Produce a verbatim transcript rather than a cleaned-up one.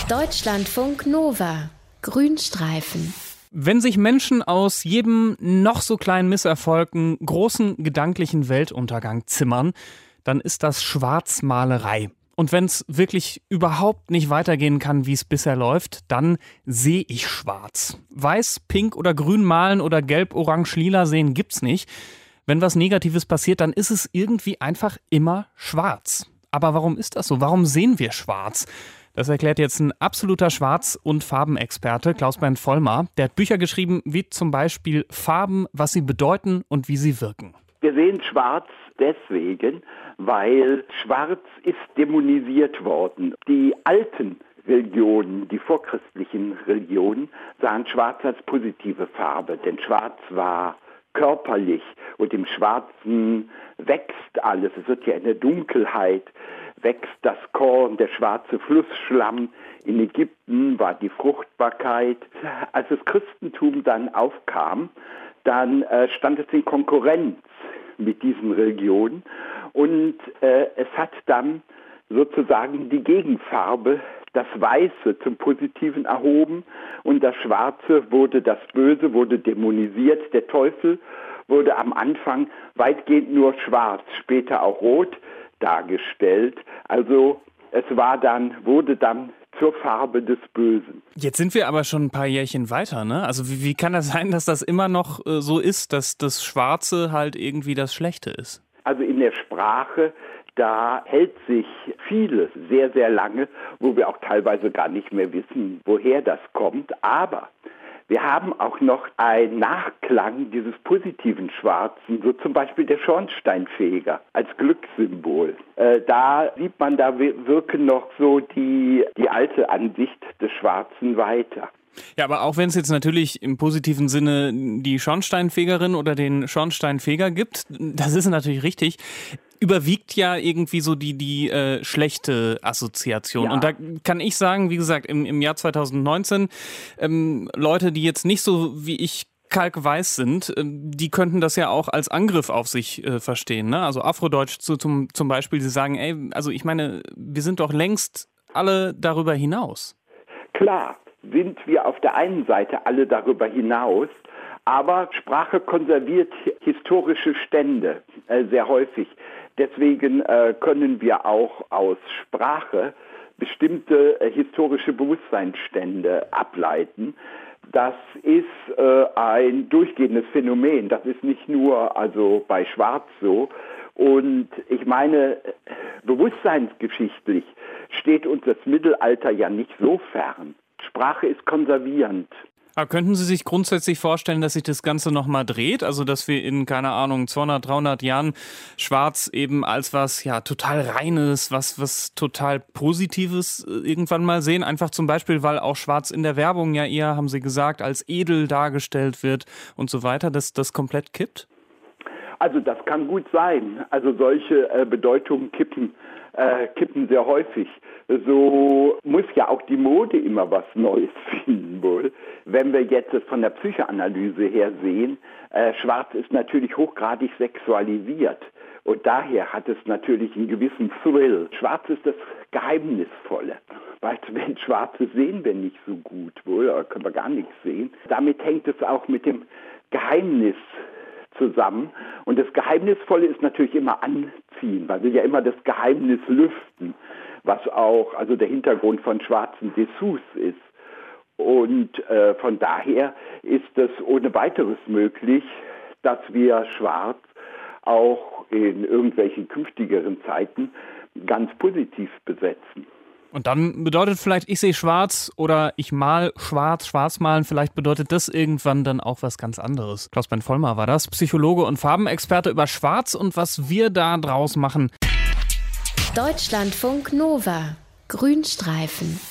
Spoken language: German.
Deutschlandfunk Nova. Grünstreifen. Wenn sich Menschen aus jedem noch so kleinen Misserfolg einen großen gedanklichen Weltuntergang zimmern, dann ist das Schwarzmalerei. Und wenn es wirklich überhaupt nicht weitergehen kann, wie es bisher läuft, dann sehe ich schwarz. Weiß, pink oder grün malen oder gelb, orange, lila sehen gibt's nicht. Wenn was Negatives passiert, dann ist es irgendwie einfach immer schwarz. Aber warum ist das so? Warum sehen wir schwarz? Das erklärt jetzt ein absoluter Schwarz- und Farbenexperte, Klaus-Bernd Vollmar. Der hat Bücher geschrieben, wie zum Beispiel Farben, was sie bedeuten und wie sie wirken. Wir sehen schwarz deswegen, weil schwarz ist dämonisiert worden. Die alten Religionen, die vorchristlichen Religionen, sahen schwarz als positive Farbe, denn schwarz war körperlich und im Schwarzen wächst alles. Es wird ja in der Dunkelheit wächst das Korn, der schwarze Flussschlamm. In Ägypten war die Fruchtbarkeit. Als das Christentum dann aufkam, dann äh, stand es in Konkurrenz mit diesen Religionen und äh, es hat dann sozusagen die Gegenfarbe, das Weiße zum Positiven erhoben und das Schwarze wurde das Böse, wurde dämonisiert. Der Teufel wurde am Anfang weitgehend nur schwarz, später auch rot dargestellt. Also es war dann, wurde dann zur Farbe des Bösen. Jetzt sind wir aber schon ein paar Jährchen weiter, ne? Also wie, wie kann das sein, dass das immer noch äh, so ist, dass das Schwarze halt irgendwie das Schlechte ist? Also in der Sprache, da hält sich vieles sehr, sehr lange, wo wir auch teilweise gar nicht mehr wissen, woher das kommt. Aber wir haben auch noch einen Nachklang dieses positiven Schwarzen, so zum Beispiel der Schornsteinfeger als Glückssymbol. Äh, da sieht man, da wirken noch so die, die alte Ansicht des Schwarzen weiter. Ja, aber auch wenn es jetzt natürlich im positiven Sinne die Schornsteinfegerin oder den Schornsteinfeger gibt, das ist natürlich richtig, überwiegt ja irgendwie so die, die äh, schlechte Assoziation. Ja. Und da kann ich sagen, wie gesagt, im, im Jahr zwanzig neunzehn, ähm, Leute, die jetzt nicht so wie ich kalkweiß sind, äh, die könnten das ja auch als Angriff auf sich äh, verstehen. Ne? Also Afrodeutsch zu, zum, zum Beispiel, sie sagen, ey, also ich meine, wir sind doch längst alle darüber hinaus. Klar sind wir auf der einen Seite alle darüber hinaus, aber Sprache konserviert historische Stände äh, sehr häufig. Deswegen äh, können wir auch aus Sprache bestimmte äh, historische Bewusstseinsstände ableiten. Das ist äh, ein durchgehendes Phänomen. Das ist nicht nur also bei Schwarz so. Und ich meine, bewusstseinsgeschichtlich steht uns das Mittelalter ja nicht so fern. Sprache ist konservierend. Aber könnten Sie sich grundsätzlich vorstellen, dass sich das Ganze nochmal dreht? Also, dass wir in, keine Ahnung, zweihundert, dreihundert Jahren Schwarz eben als was, ja, total Reines, was, was total Positives irgendwann mal sehen? Einfach zum Beispiel, weil auch Schwarz in der Werbung ja eher, haben Sie gesagt, als edel dargestellt wird und so weiter, dass das komplett kippt? Also, das kann gut sein. Also, solche äh, Bedeutungen kippen, äh, kippen sehr häufig. So muss ja auch die Mode immer was Neues finden wohl. Wenn wir jetzt von der Psychoanalyse her sehen, äh, Schwarz ist natürlich hochgradig sexualisiert und daher hat es natürlich einen gewissen Thrill. Schwarz ist das Geheimnisvolle, weil wenn Schwarzes sehen wir nicht so gut wohl, oder können wir gar nichts sehen. Damit hängt es auch mit dem Geheimnis zusammen und das Geheimnisvolle ist natürlich immer anziehen, weil wir ja immer das Geheimnis lüften, was auch also der Hintergrund von schwarzen Dessous ist. Und äh, von daher ist es ohne weiteres möglich, dass wir Schwarz auch in irgendwelchen künftigeren Zeiten ganz positiv besetzen. Und dann bedeutet vielleicht, ich sehe schwarz oder ich mal schwarz, schwarz malen, vielleicht bedeutet das irgendwann dann auch was ganz anderes. Klaus-Bernd Vollmar war das, Psychologe und Farbenexperte über Schwarz und was wir da draus machen. Deutschlandfunk Nova. Grünstreifen.